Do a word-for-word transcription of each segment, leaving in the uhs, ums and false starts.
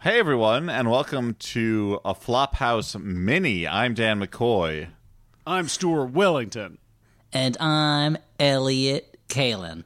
Hey everyone, and welcome to a Flophouse Mini. I'm Dan McCoy. I'm Stuart Wellington. And I'm Elliot Kalin.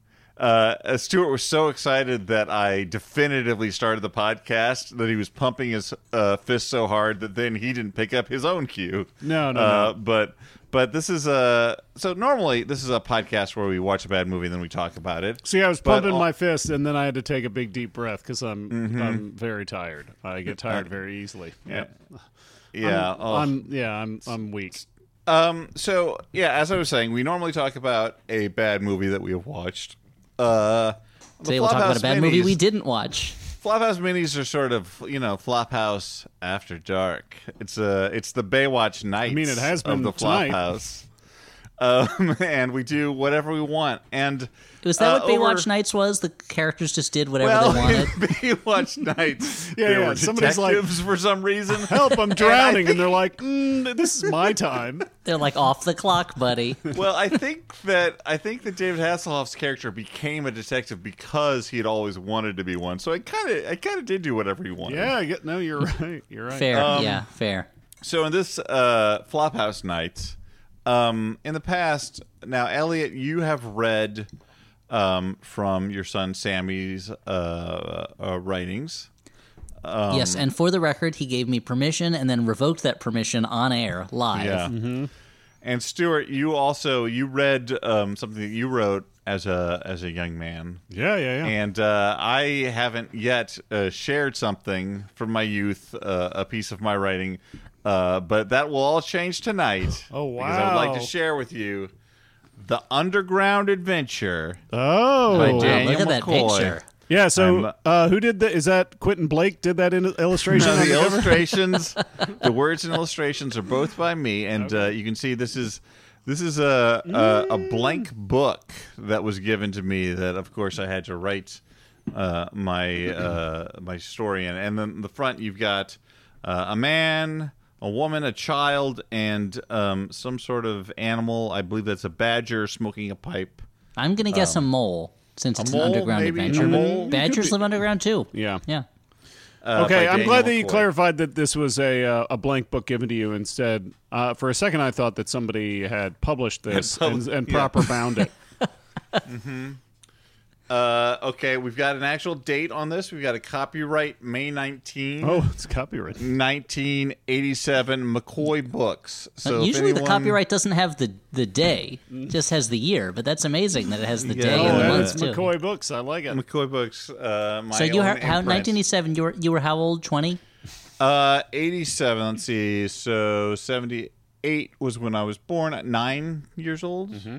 Uh, Stuart was so excited that I definitively started the podcast that he was pumping his uh, fist so hard that then he didn't pick up his own cue. No, no, uh, no. But but this is a so normally this is a podcast where we watch a bad movie and then we talk about it. See, I was But pumping all- my fist, and then I had to take a big deep breath because I'm Mm-hmm. I'm very tired. I get tired very easily. Yeah, Yeah. I'm, oh. I'm yeah, I'm I'm weak. Um. So yeah, as I was saying, we normally talk about a bad movie that we have watched. Uh, the Today we'll talk about Flophouse a bad movie Minis- we didn't watch. Flophouse Minis are sort of, you know, Flophouse after dark. It's uh, it's the Baywatch Nights. I mean, it has of been the tonight. Flophouse. Um, and we do whatever we want. And Was that uh, what Baywatch over- Nights was? The characters just did whatever Well, they wanted? Baywatch Nights. Yeah, there yeah, were somebody's like, detectives for some reason. Help! I'm I drowning, and, think- they're like, mm, "This is my time." They're like off the clock, buddy. Well, I think that I think that David Hasselhoff's character became a detective because he had always wanted to be one. So I kind of I kind of did do whatever he wanted. Yeah, I get, no, you're right. You're right. Fair, Um, yeah, fair. So in this uh, Flophouse Night, um, in the past, now Elliot, you have read um, from your son Sammy's uh, uh, writings. Um, yes, and for the record, he gave me permission and then revoked that permission on air, live. Yeah. Mm-hmm. And Stuart, you also you read um, something that you wrote as a as a young man. Yeah, yeah, yeah. And uh, I haven't yet uh, shared something from my youth, uh, a piece of my writing, uh, but that will all change tonight. Oh, Because I would like wow. to share with you The Underground Adventure oh, by Wow, Daniel look at that McCoy. picture. yeah. So, I'm- uh, who did that? Is that Quentin Blake? Did that in illustration? No, on the the cover? illustrations, the words and illustrations are both by me, and uh, you can see this is this is a, a a blank book that was given to me that, of course, I had to write uh, my uh, my story in. And then the front, you've got uh, a man, a woman, a child, and um, some sort of animal. I believe that's a badger smoking a pipe. I'm going to guess a mole, since it's mole, an underground maybe? adventure. A but mole? Badgers live underground, too. Yeah. Yeah. Uh, Okay, by I'm Daniel glad that you McCoy. clarified that this was a uh, a blank book given to you instead. Uh, for a second, I thought that somebody had published this pub- and, and yeah. proper bound it. Uh, okay, we've got an actual date on this. We've got a copyright May nineteenth. Oh, it's copyrighted. nineteen eighty-seven McCoy Books. So if Usually the anyone- copyright doesn't have the, the day, it just has the year, but that's amazing that it has the Yeah. day Oh, and the yeah. months, It's too. McCoy Books. I like it. McCoy Books. Uh, my So you own ha- how imprint. nineteen eighty-seven, you were, you were how old, twenty? Uh, eighty-seven. Let's see. So seventy-eight was when I was born. At nine years old. Mm-hmm.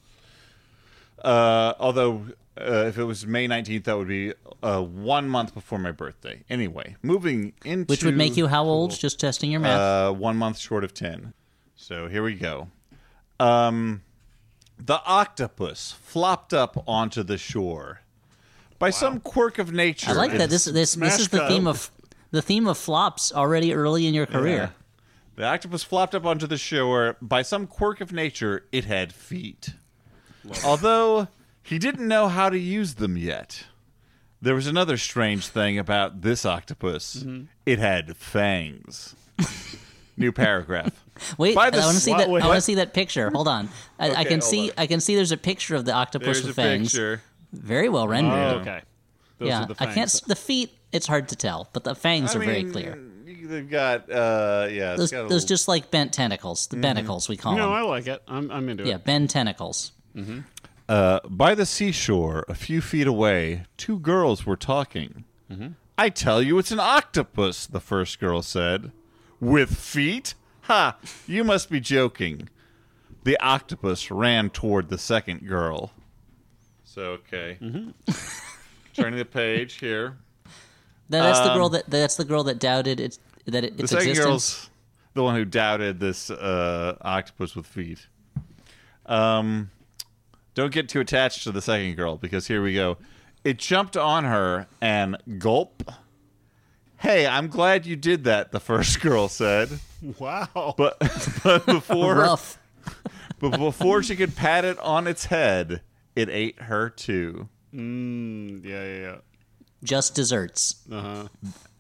Uh, although uh, if it was May nineteenth, that would be uh, one month before my birthday. Anyway, moving into Which would make you how old? Just testing your math. Uh, one month short of ten. So here we go. Um, the octopus flopped up onto the shore. By some quirk of nature. I like that. This this this Smash is the cut. theme of the theme of flops already early in your career. Yeah. The octopus flopped up onto the shore. By some quirk of nature, it had feet. Although he didn't know how to use them yet. There was another strange thing about this octopus. Mm-hmm. It had fangs. New paragraph. Wait, By I the want to see swa- that. wait, I want what? to see that picture. Hold on. I, I Okay, can hold see. on. I can see. There's a picture of the octopus There's a with fangs. picture. Very well rendered. Oh, okay. Those yeah, are the I can't. fangs. s- The feet. It's hard to tell, but the fangs I are very mean, clear. They've got, uh, yeah. it's Those, got a those little- just like bent tentacles. The bentacles we call No, them. I like it. I'm, I'm into Yeah, it. bend tentacles. Uh, by the seashore, a few feet away, two girls were talking. I tell you, it's an octopus, the first girl said. With feet? Ha! You must be joking. The octopus ran toward the second girl. So, okay. Turning the page here. That, that's the girl Um, that. That's the girl that doubted it's that it, The its second existence. girl's the one who doubted this uh, octopus with feet. Um, don't get too attached to the second girl, because here we go. It jumped on her and gulp. Hey, I'm glad you did that, the first girl said. Wow. But but before Rough. but before she could pat it on its head, it ate her too. Mm, yeah, yeah, Just desserts. yeah. Uh-huh.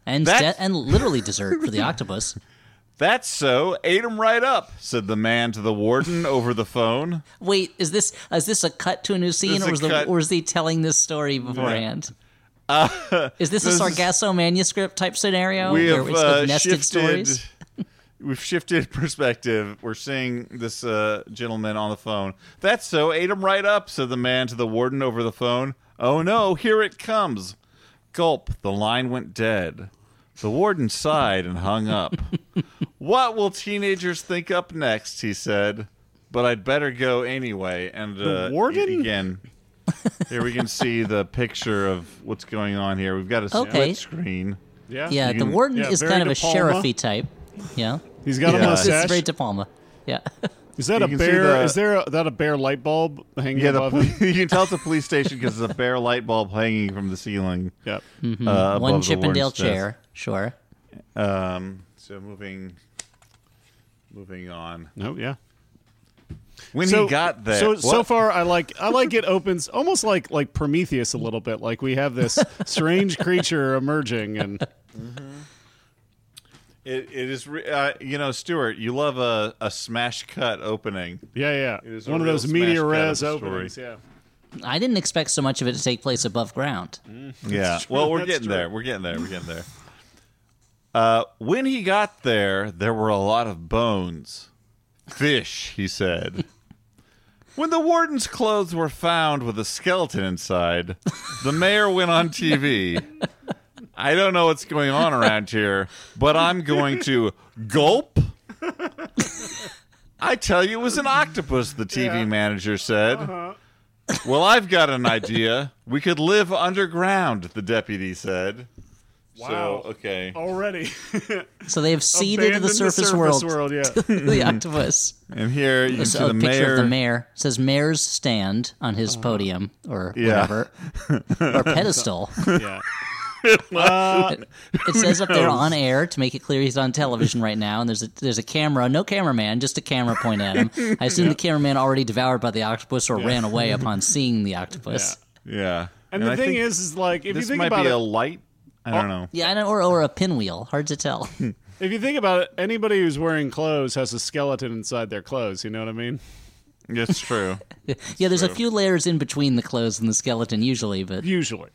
And That's- de- and literally dessert for the octopus. That's so. Ate him right up, said the man to the warden over the phone. Wait, is this is this a cut to a new scene, This is or a was, the, cut. or is he telling this story beforehand? Uh, is this a this is- Sargasso manuscript type scenario We where have it's uh, like nested shifted. stories? We've shifted perspective. We're seeing this uh, gentleman on the phone. That's so. Ate him right up, said the man to the warden over the phone. Oh no, here it comes. Gulp. The line went dead. The warden sighed and hung up. What will teenagers think up next? He said. But I'd better go anyway. And uh, The warden? y- again, here we can see the picture of what's going on here. We've got a split Okay. screen. Yeah. Yeah, You the can- warden yeah, is very kind of De a Palma. sheriffy type. Yeah, He's got a Yeah. this is mustache. very De Palma. Yeah. Is that You a can see bear? the- Is there a, that a bear light bulb hanging Yeah, the above him? poli- you can tell it's a police station because there's a bare light bulb hanging from the ceiling. Yep. Uh, One above the Chippendale warden's desk. chair, sure. Um, so moving, moving on. No, yeah. When so, he got there, So what? so far, I like I like it opens almost like like Prometheus a little bit. Like we have this strange creature emerging, and it, it is. re- Uh, you know, Stuart, you love a, a smash cut opening. yeah, yeah, It is a one of real those smash media cut of res the story. openings. Yeah. I didn't expect so much of it to take place above ground. Yeah. true, Well, we're that's getting true. there. We're getting there. We're getting there. Uh, when he got there, there were a lot of bones. Fish, he said. When the warden's clothes were found with a skeleton inside, the mayor went on T V. I don't know what's going on around here, but I'm going to gulp. I tell you, it was an octopus, the T V Yeah. manager said. Uh-huh. Well, I've got an idea. We could live underground, the deputy said. Wow. So, okay. Already. So they have seeded Abandoned the surface, world, world. Yeah. the octopus. And here you can There's see a the picture mayor. of the mayor. It says mayor's stand on his podium or Yeah. whatever. Or pedestal. yeah. Uh, It says up there on air to make it clear he's on television right now, and there's a there's a camera, no cameraman, just a camera point at him. I assume the cameraman already devoured by the octopus or ran away upon seeing the octopus. Yeah. and the I thing think is, is like if you this think might about be it, a light. I don't know. Yeah, I know, or or a pinwheel. Hard to tell. if you think about it, anybody who's wearing clothes has a skeleton inside their clothes. You know what I mean? It's true. Yeah, there's a true. few layers in between the clothes and the skeleton usually, but Usually.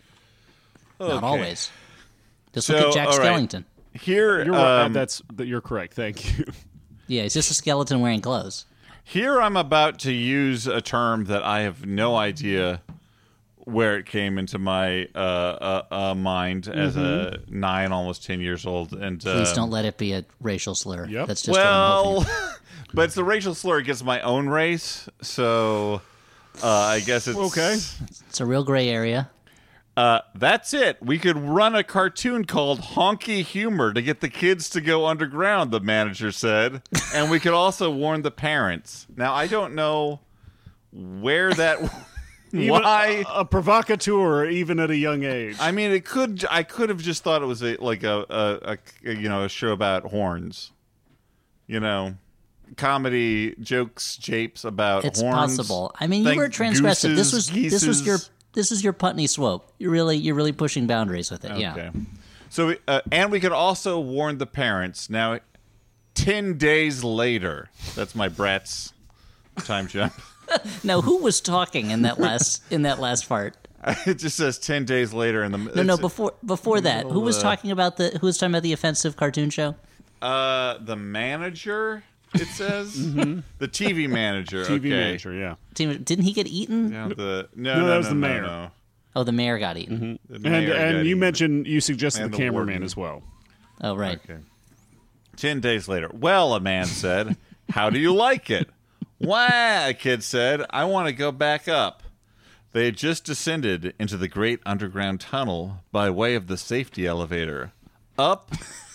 not Okay. always. Just So, look at Jack all right. Skellington. Here, You're right. um, That's that you're correct. Thank you. Yeah, he's just a skeleton wearing clothes. here I'm about to use a term that I have no idea where it came into my uh, uh, uh, mind as a nine, almost ten years old. And uh, Please don't let it be a racial slur. Yep. That's just what I'm well, hoping. but it's a racial slur against my own race, so uh, I guess it's Okay. It's a real gray area. Uh, that's it. We could run a cartoon called Honky Humor to get the kids to go underground, the manager said. And we could also warn the parents. Now, I don't know where that. Even why. a, a provocateur, even at a young age. I mean, it could. I could have just thought it was a like a, a, a you know a show about horns. You know, comedy jokes, japes about It's horns. possible. I mean, you Think were transgressive. This was gooses, this was your geeses. this was your Putney swope. You're really you're really pushing boundaries with it. Yeah. Okay. So, uh, and we could also warn the parents. Now, ten days later, that's my Bratz time jump. Now, who was talking in that last in that last part? It just says ten days later in the. No, no. Before before that, who was uh, talking about the who was talking about the offensive cartoon show? Uh, the manager. It says the T V manager. T V okay. manager, yeah. Team- Didn't he get eaten? Now the no, No, no, that was no, the no, mayor. no. Oh, the mayor got eaten. The And mayor got and you eaten. mentioned you suggested And the the cameraman warden. as well. Oh, right. Okay. Ten days later. Well, a man said, how do you like it? Why, a kid said, I want to go back up. They had just descended into the great underground tunnel by way of the safety elevator. Up?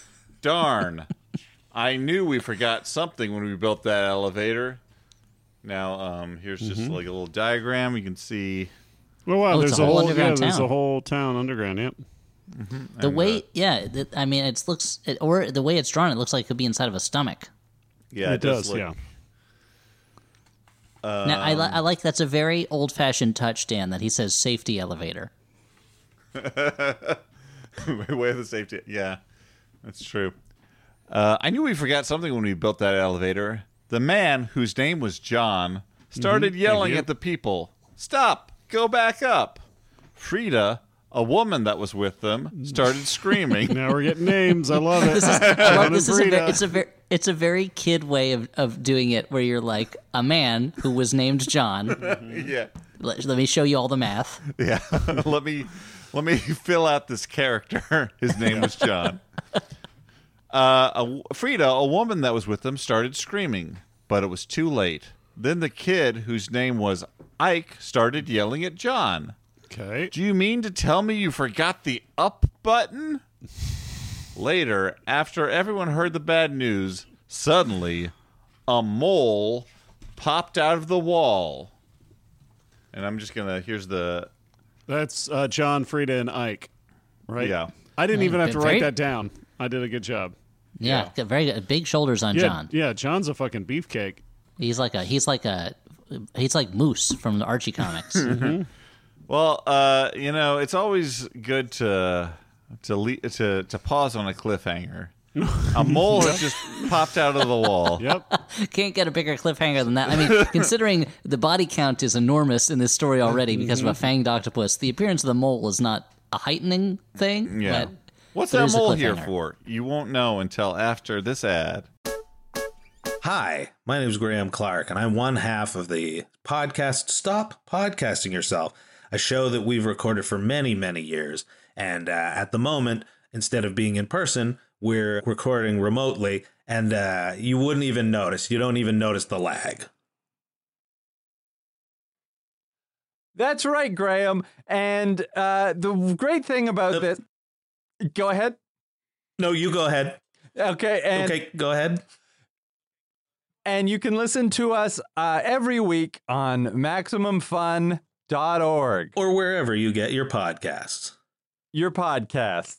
Darn. I knew we forgot something when we built that elevator. Now, um, here's just like a little diagram. You can see. Well, wow, Oh, it's there's a a whole whole yeah, underground there's town. a whole town underground. Yep. The way, yeah, th- I mean, it looks, it, or the way it's drawn, it looks like it could be inside of a stomach. Yeah, it does. look- Yeah. now, I, li- I like that's a very old-fashioned touch, Dan, that he says safety elevator. Way of the safety. Yeah, that's true. Uh, I knew we forgot something when we built that elevator. The man, whose name was John, started Mm-hmm. yelling at the people, "Stop! Go back up!" Frida, a woman that was with them, started screaming. Now we're getting names. I love it. This is, I love, John this and is a Frida. very, it's a very it's a very kid way of, of doing it, where you're like a man who was named John. Yeah, Let, let me show you all the math. yeah. let me let me fill out this character. His name was John. Uh, a, Frida, a woman that was with them, started screaming, but it was too late. Then the kid, whose name was Ike, started yelling at John. Okay. Do you mean to tell me you forgot the up button? Later, after everyone heard the bad news, suddenly a mole popped out of the wall. And I'm just going to, here's the, That's uh, John, Frida, and Ike, right? Yeah. I didn't even have to Very- write that down. I did a good job. Yeah, Yeah. got very good. Big shoulders on Yeah, John. yeah. John's a fucking beefcake. He's like a he's like a he's like Moose from the Archie comics. well, uh, you know, it's always good to, to, le- to, to pause on a cliffhanger. A mole has just popped out of the wall. Yep. Can't get a bigger cliffhanger than that. I mean, considering the body count is enormous in this story already because of a fanged octopus, the appearance of the mole is not a heightening thing. Yeah. But, What's but it that is a mole here cliffhanger. for? You won't know until after this ad. Hi, my name is Graham Clark, and I'm one half of the podcast Stop Podcasting Yourself, a show that we've recorded for many, many years. And uh, at the moment, instead of being in person, we're recording remotely, and uh, you wouldn't even notice. You don't even notice the lag. That's right, Graham. And uh, the great thing about Uh, this... Go ahead. No, you go ahead. Okay, and Okay, go ahead. and you can listen to us uh, every week on maximum fun dot org, Or wherever you get your podcasts. your podcasts.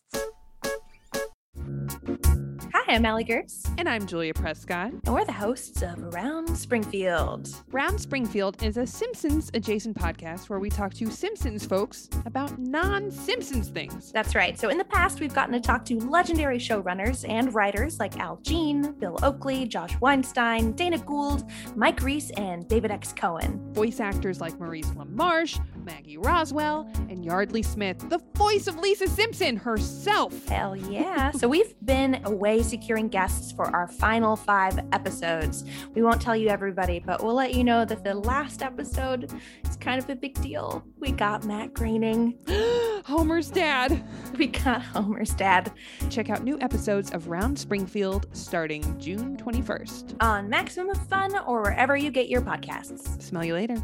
Hi, I'm Allie Gertz, And I'm Julia Prescott. and we're the hosts of Around Springfield. Round Springfield is a Simpsons adjacent podcast where we talk to Simpsons folks about non-Simpsons things. That's right. So in the past, we've gotten to talk to legendary showrunners and writers like Al Jean, Bill Oakley, Josh Weinstein, Dana Gould, Mike Reese, and David X. Cohen. Voice actors like Maurice LaMarche, Maggie Roswell, and Yardley Smith, the voice of Lisa Simpson herself. Hell yeah. So we've been away securing guests for our final five episodes. We won't tell you everybody, but we'll let you know that the last episode is kind of a big deal. We got Matt Groening. Homer's dad. We got Homer's dad Check out new episodes of Round Springfield starting June twenty-first. on Maximum Fun or wherever you get your podcasts. Smell you later.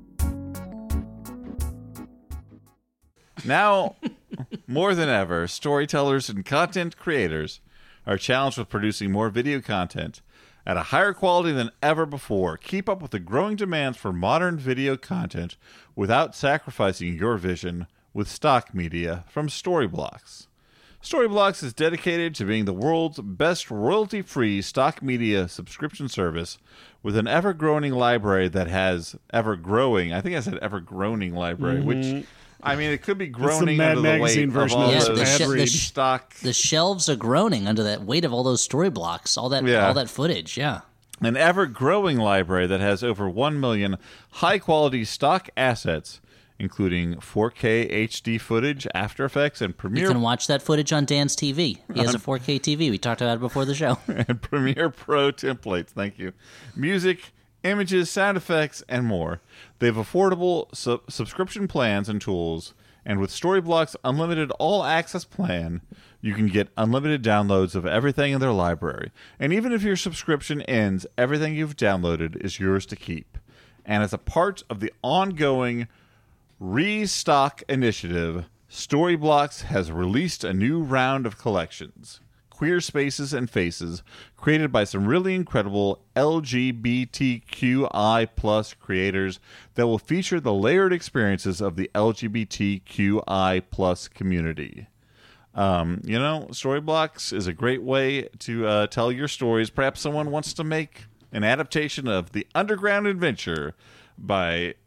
Now, more than ever, storytellers and content creators are challenged with producing more video content at a higher quality than ever before. Keep up with the growing demands for modern video content without sacrificing your vision with stock media from Storyblocks. Storyblocks is dedicated to being the world's best royalty-free stock media subscription service with an ever-growing library that has ever-growing, I think I said ever-growing library, which, I mean, it could be groaning Mad under the weight Magazine of version all of Yeah, this those the, sh- ad the, read. sh- stock. the shelves are groaning under that weight of all those story blocks, all that Yeah. all that footage. Yeah. An ever-growing library that has over one million high-quality stock assets, including four K H D footage, After Effects, and You Premiere can watch that footage on Dan's T V. He has a four K T V. We talked about it before the show. and Premiere Pro templates. Thank you. Music, images, sound effects, and more. They have affordable su- subscription plans and tools. And with Storyblocks Unlimited All Access plan, you can get unlimited downloads of everything in their library. And even if your subscription ends, everything you've downloaded is yours to keep. And as a part of the ongoing Restock initiative, Storyblocks has released a new round of collections, Queer Spaces and Faces, created by some really incredible L G B T Q I plus creators that will feature the layered experiences of the L G B T Q I plus community. Um, you know, Storyblocks is a great way to uh, tell your stories. Perhaps someone wants to make an adaptation of The Underground Adventure by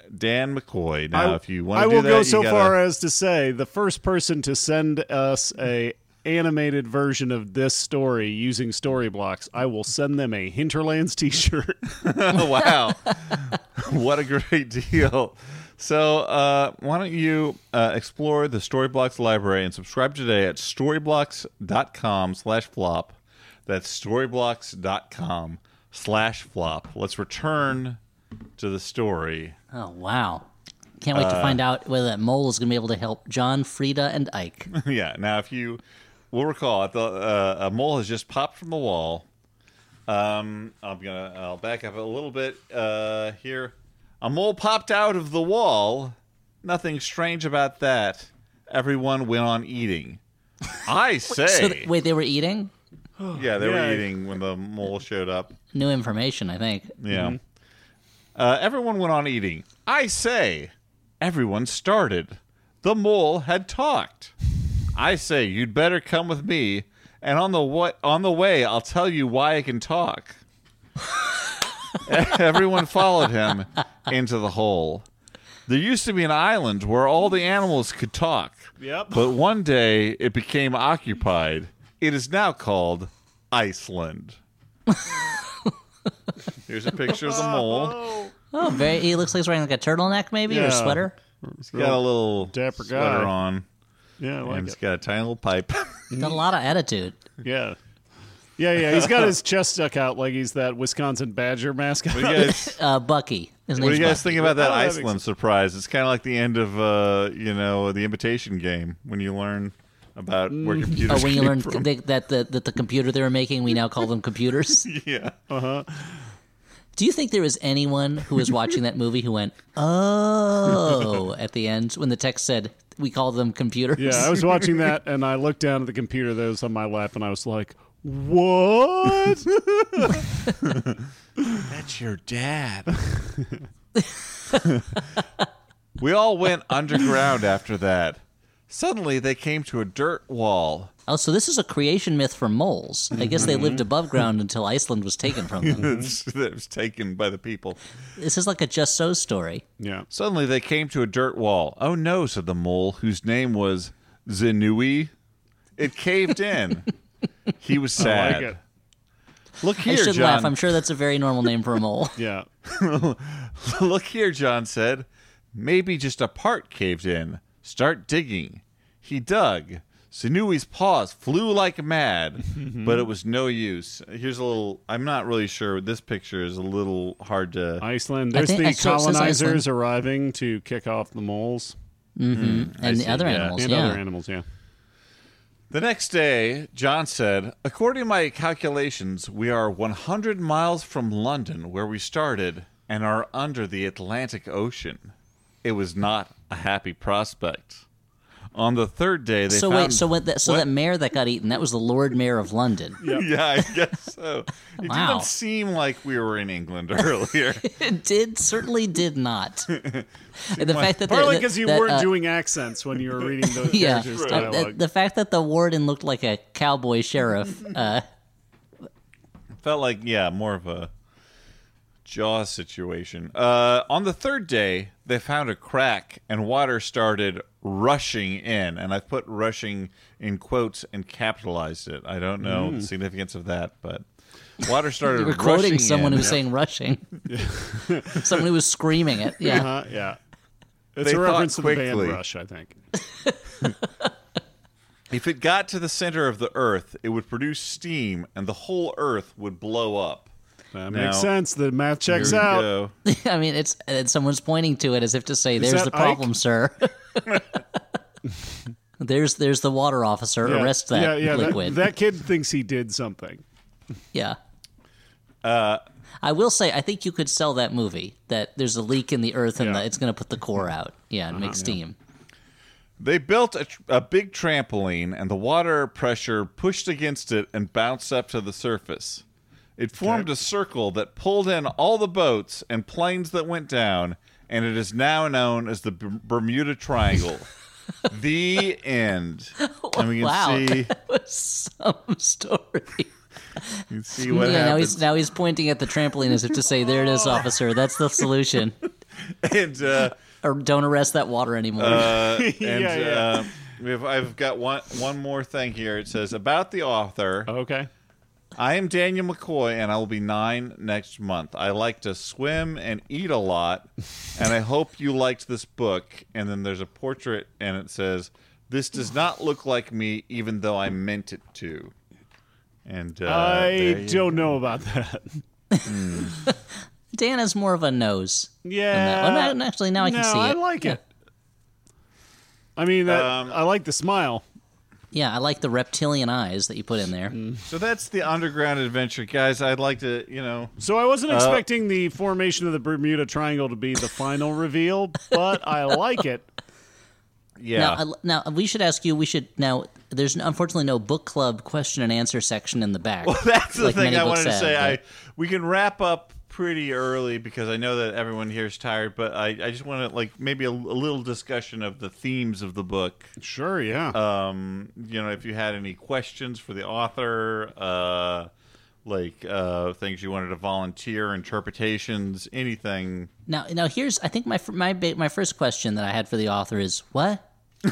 Dan McCoy. Now, I, if you want I to do will that, go you so gotta, far as to say the first person to send us a animated version of this story using story blocks, I will send them a Hinterlands t-shirt. Wow. What a great deal. So uh, why don't you uh, explore the Storyblocks library and subscribe today at storyblocks.com slash flop. That's storyblocks.com slash flop. Let's return to the story. Oh, wow. Can't wait to find out whether that mole is going to be able to help John, Frida, and Ike. Yeah. Now, if you will recall, at the, uh, a mole has just popped from the wall. Um, I'm gonna. I'll back up a little bit uh, here. A mole popped out of the wall. Nothing strange about that. Everyone went on eating. I say. So th- wait, they were eating? Yeah, they Yeah. were eating when the mole showed up. New information, I think. Yeah. Uh, everyone went on eating. I say. Everyone started. The mole had talked. I say you'd better come with me, and on the wa- on the way I'll tell you why I can talk. Everyone followed him into the hole. There used to be an island where all the animals could talk. Yep. But one day it became occupied. It is now called Iceland. Here's a picture of the mole. Oh, very. He looks like he's wearing like a turtleneck, maybe, or Yeah. a sweater. He's got a little dapper sweater guy. on. Yeah, I like And he's it. got a tiny little pipe. Got a lot of attitude. Yeah. Yeah, yeah. He's got his chest stuck out like he's that Wisconsin Badger mascot. What do you guys, Uh, Bucky. His what do name's you guys Bucky. think about that Oh, that makes Iceland sense. surprise? It's kind of like the end of, uh, you know, the Imitation Game when you learn about where computers Oh, when you came learn from. they, that the that the computer they were making, we now call them computers. Yeah. Do you think there was anyone who was watching that movie who went, "Oh," at the end when the text said, "We call them computers"? Yeah, I was watching that and I looked down at the computer that was on my lap and I was like, what? That's your dad. We all went underground after that. Suddenly they came to a dirt wall. Oh, so this is a creation myth for moles. I guess they lived above ground until Iceland was taken from them. That was taken by the people. This is like a Just So story. Yeah. Suddenly they came to a dirt wall. Oh no, said the mole, whose name was Zenui. It caved in. He was I sad. like it. Look I here, should John. laugh. I'm sure that's a very normal name for a mole. Yeah. Look here, John said. Maybe just a part caved in. Start digging. He dug. Zenui's paws flew like mad, but it was no use. Here's a little. I'm not really sure. This picture is a little hard to. Iceland. I There's think- the I saw- it says colonizers Iceland. arriving to kick off the moles And the see, other yeah. animals, and yeah. other animals, yeah. The next day, John said, according to my calculations, we are one hundred miles from London, where we started, and are under the Atlantic Ocean. It was not a happy prospect. On the third day, they So found... wait, so what that, so What? that mayor that got eaten, that was the Lord Mayor of London. Yeah, I guess so. It Wow. didn't seem like we were in England earlier. It did certainly did not. And the fact that Partly the- because you that, weren't uh, doing accents when you were reading those yeah, characters' uh, dialogue. the, the fact that the warden looked like a cowboy sheriff. Uh, Felt like, yeah, more of a Jaws situation. Uh, on the third day, they found a crack and water started rushing in. And I put rushing in quotes and capitalized it. I don't know the significance of that, but water started you were rushing quoting someone in. who was saying rushing. Someone who was screaming it. Yeah. Uh-huh, yeah. It's They a thought reference to the band quickly. Rush, I think. If it got to the center of the Earth, it would produce steam and the whole Earth would blow up. That Now, makes sense. The math checks Here we out. go. I mean, it's and someone's pointing to it as if to say, "There's that the problem, Ike? sir." there's there's the water officer. Yeah, Arrest that yeah, yeah, liquid. That, that kid thinks he did something. Yeah. Uh, I will say, I think you could sell that movie. That there's a leak in the earth and Yeah. the, it's going to put the core out. Yeah, and make steam. They built a, a big trampoline, and the water pressure pushed against it and bounced up to the surface. It formed a circle that pulled in all the boats and planes that went down, and it is now known as the B- Bermuda Triangle. The end. And we can Wow, see, that was some story. you can see what yeah, now happens. he's now he's pointing at the trampoline as if to say, "There it is, officer. That's the solution." and uh, Or don't arrest that water anymore. uh, and Yeah, yeah. uh, we have, I've got one one more thing here. It says about the author. Okay. I am Daniel McCoy, and I will be nine next month. I like to swim and eat a lot, and I hope you liked this book. And then there's a portrait, and it says, "This does not look like me, even though I meant it to." And uh, I there you don't know about that. Dan has more of a nose. Yeah. than that. Oh, no, actually, now I can no, see I it. like it. I mean, that, Um, I like the smile. Yeah, I like the reptilian eyes that you put in there. So that's the Underground Adventure, guys. I'd like to, you know, So I wasn't Uh, expecting the formation of the Bermuda Triangle to be the final reveal, but I like it. yeah. Now, I- now we should ask you. We should now. There's unfortunately no book club question and answer section in the back. Well, that's the like thing many I books wanted to have, say. I but- we can wrap up pretty early because I know that everyone here is tired, but I, I just want to like maybe a, a little discussion of the themes of the book. Sure, yeah. Um, you know, if you had any questions for the author, uh, like uh, things you wanted to volunteer, interpretations, anything. Now, now here's. I think my fir- my ba- my first question that I had for the author is what?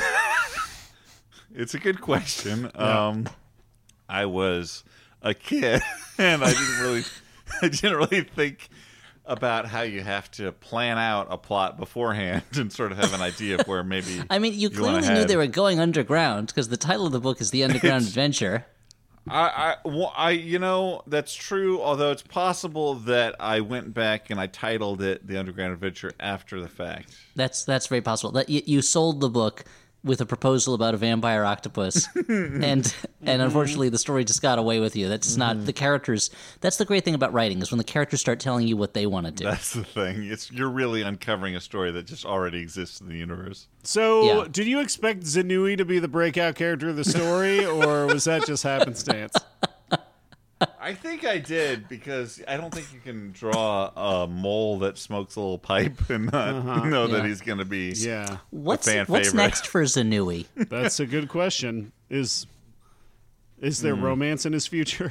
It's a good question. Um, I was a kid, and I didn't really, I didn't really think about how you have to plan out a plot beforehand and sort of have an idea of where maybe. I mean, you wanna clearly knew head. they were going underground because the title of the book is The Underground It's- Adventure. I, I, well, I, you know, that's true. Although it's possible that I went back and I titled it "The Underground Adventure" after the fact. That's that's very possible. That you, you sold the book with a proposal about a vampire octopus, and and unfortunately the story just got away with you. That's not the characters. That's the great thing about writing is when the characters start telling you what they want to do. That's the thing. It's you're really uncovering a story that just already exists in the universe. So, Yeah. did you expect Zenui to be the breakout character of the story, or was that just happenstance? I think I did because I don't think you can draw a mole that smokes a little pipe and not know that Yeah. he's going to be Yeah, What's a fan what's favorite. next for Zenui? that's a good question. Is is there Hmm. romance in his future?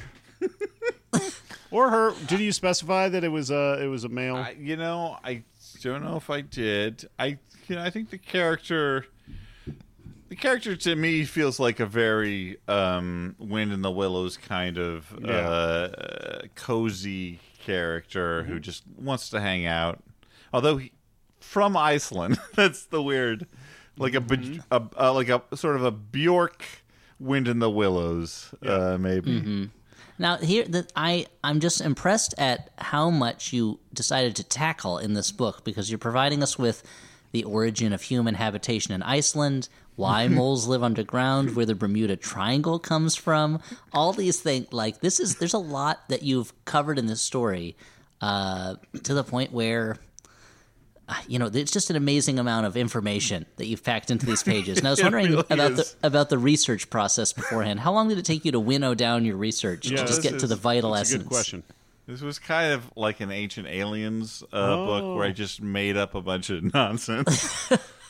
Or her? Did you specify that it was a it was a male? I, you know, I don't know if I did. I, you know, I think the character, the character to me feels like a very um, Wind in the Willows kind of Yeah. uh, cozy character who just wants to hang out. Although he, from Iceland, that's the weird, like a, Bj- a, a like a sort of a Bjork Wind in the Willows, uh, maybe. Now here, the, I I'm just impressed at how much you decided to tackle in this book because you're providing us with the origin of human habitation in Iceland, why moles live underground, where the Bermuda Triangle comes from, all these things. Like this is there's a lot that you've covered in this story, uh, to the point where. You know, it's just an amazing amount of information that you've packed into these pages. And I was It wondering really about is. the about the research process beforehand. How long did it take you to winnow down your research Yeah, to just this get to is- the vital That's a essence? good question. This was kind of like an Ancient Aliens uh, book where I just made up a bunch of nonsense.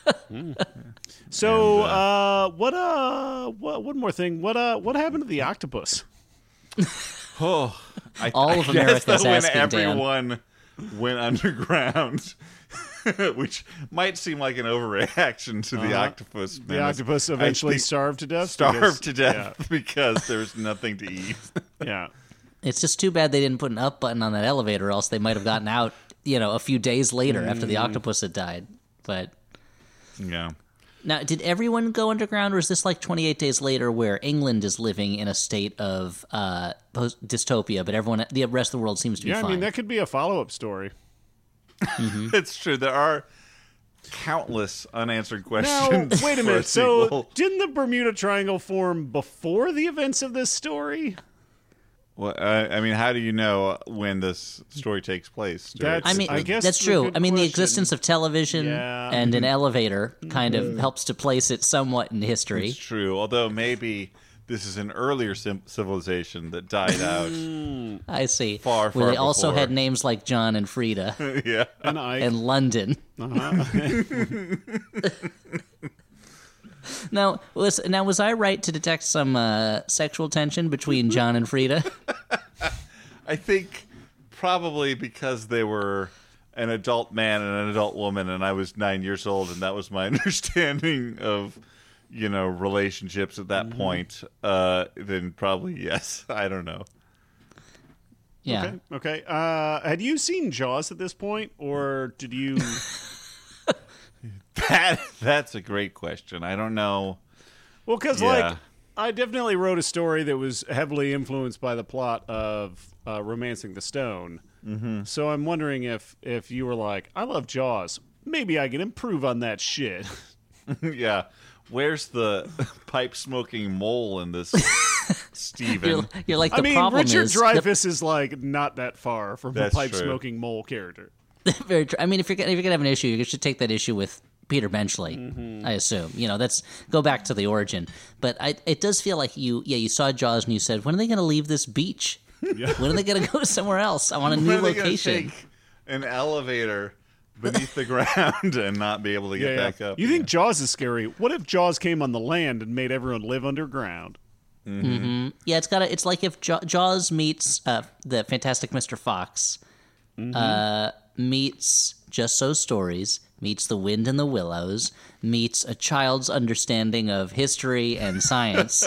So, And, uh, what? Uh, what? One more thing. What? Uh, what happened to the octopus? Oh, I, All I of guess America's that when asking, Dan. everyone went underground, which might seem like an overreaction to the octopus. The menace. octopus I eventually think starved to death. starved because- to death because there's nothing to eat. Yeah. yeah. It's just too bad they didn't put an up button on that elevator, or else they might have gotten out, you know, a few days later after Mm. the octopus had died. But Yeah. now, did everyone go underground, or is this like twenty-eight days later where England is living in a state of uh, post- dystopia, but everyone, the rest of the world seems to be Yeah, I fine? mean that could be a follow-up story. It's true. There are countless unanswered Now, questions. wait a for minute. So, sequel. didn't the Bermuda Triangle form before the events of this story? Well, I, I mean, how do you know when this story takes place? Stuart? That's- I mean, I guess that's it's a true. good I mean, the question. existence of television Yeah. and an elevator kind of helps to place it somewhat in history. It's true. Although maybe this is an earlier sim- civilization that died out. I see. Far, Where far they also before. had names like John and Frida Yeah. And I. and London. Now, was now was I right to detect some uh, sexual tension between John and Frida? I think probably because they were an adult man and an adult woman, and I was nine years old, and that was my understanding of, you know, relationships at that mm-hmm. point, uh, then probably yes. I don't know. Yeah. Okay. Okay. Uh, had you seen Jaws at this point, or did you? that that's a great question. I don't know. Well, because yeah. like I definitely wrote a story that was heavily influenced by the plot of uh, Romancing the Stone. Mm-hmm. So I'm wondering if if you were like, I love Jaws, maybe I can improve on that shit. Yeah. Where's the pipe smoking mole in this, Steven? You're, you're like the I mean, problem Richard is Dreyfuss the... is like not that far from That's the pipe true. smoking mole character. Very true. I mean, if you're gonna, if you're gonna have an issue, you should take that issue with Peter Benchley. Mm-hmm. I assume, you know, that's go back to the origin. But I, it does feel like you, yeah, you saw Jaws and you said, when are they going to leave this beach? Yeah. When are they going to go somewhere else? I want a new when are they location. Take an elevator beneath the ground and not be able to get yeah, back yeah. up. You yeah. think Jaws is scary? What if Jaws came on the land and made everyone live underground? Mm-hmm. Mm-hmm. Yeah, it's got. A, it's like if Jaw- Jaws meets uh, the Fantastic Mister Fox, mm-hmm. uh, meets Just So Stories, meets The Wind in the Willows, meets a child's understanding of history and science.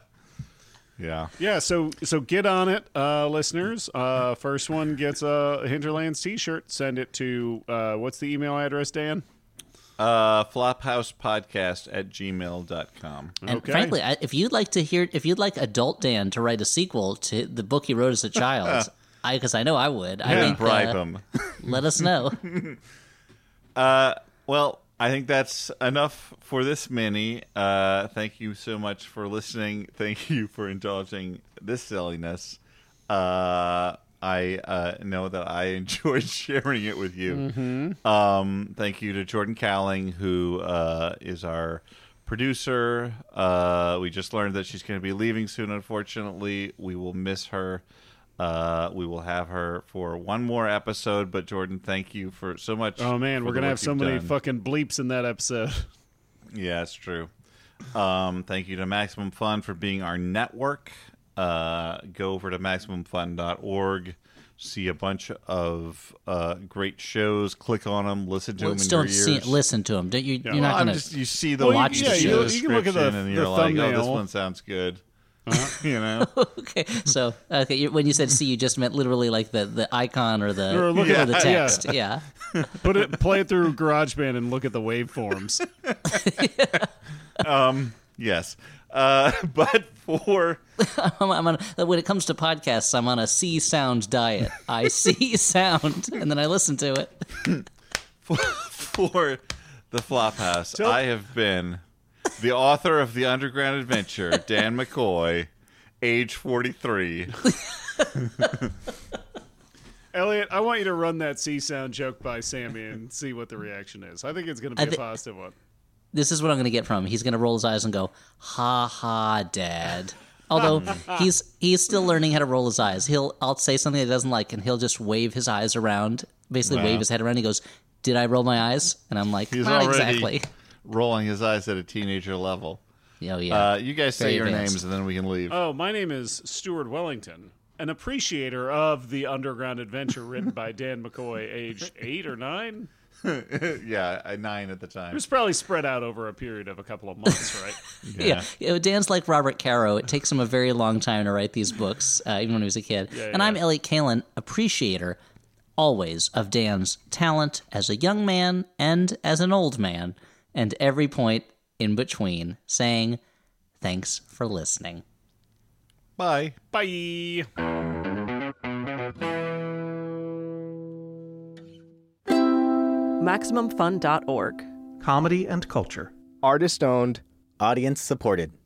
Yeah. Yeah, so so get on it, uh, listeners. Uh, first one gets a Hinterlands t-shirt. Send it to, uh, what's the email address, Dan? Uh, flophousepodcast at gmail dot com. And Okay. frankly, I, if you'd like to hear, if you'd like adult Dan to write a sequel to the book he wrote as a child, I because I know I would. I Yeah, think, bribe uh, him. Let us know. Uh, well, I think that's enough for this mini. Uh, thank you so much for listening. Thank you for indulging this silliness. Uh, I uh, know that I enjoyed sharing it with you. Mm-hmm. Um, thank you to Jordan Cowling, who uh, is our producer. Uh, we just learned that she's going to be leaving soon, unfortunately. We will miss her. Uh, we will have her for one more episode, but Jordan, thank you for so much. Oh, man, we're going to have so many done. fucking bleeps in that episode. Yeah, it's true. Um, thank you to Maximum Fun for being our network. Uh, go over to maximum fun dot org, see a bunch of uh, great shows, click on them, listen to Well, them in still your see, ears. listen to them. Don't you? Yeah, you're Well, not I'm going just, to you see the Well, watch yeah, the you- show. you can look at the- and you're the like, oh, this thumbnail. one sounds good. You know? Okay, so okay, you, when you said "see," you just meant literally like the, the icon or the Or look or at- the yeah. text. Yeah. Put it, play it through GarageBand and look at the waveforms. um, yes. Uh, but for I'm, I'm on, when it comes to podcasts, I'm on a see sound diet. I see sound, and then I listen to it. for, for the Flophouse, Tell- I have been the author of The Underground Adventure, Dan McCoy, age forty-three. Elliot, I want you to run that C sound joke by Sammy and see what the reaction is. I think it's going to be I a thi- positive one. This is what I'm going to get from him. He's going to roll his eyes and go, "Ha ha, Dad." Although he's he's still learning how to roll his eyes. He'll I'll say something he doesn't like, and he'll just wave his eyes around, basically Wow. wave his head around. He goes, "Did I roll my eyes?" And I'm like, He's "Not already exactly." rolling his eyes at a teenager level. Oh yeah. Uh, you guys say Very your advanced. names and then we can leave. Oh, my name is Stuart Wellington, an appreciator of the Underground Adventure written by Dan McCoy, age eight or nine. Yeah, a nine at the It time. was probably spread out over a period of a couple of months, right? Yeah. yeah, Dan's like Robert Caro. It takes him a very long time to write these books, uh, even when he was a kid. Yeah, and yeah. I'm Elliot Kalin, appreciator, always, of Dan's talent as a young man and as an old man, and every point in between, saying, thanks for listening. Bye. Bye. Maximum Fun dot org. Comedy and culture. Artist owned. Audience supported.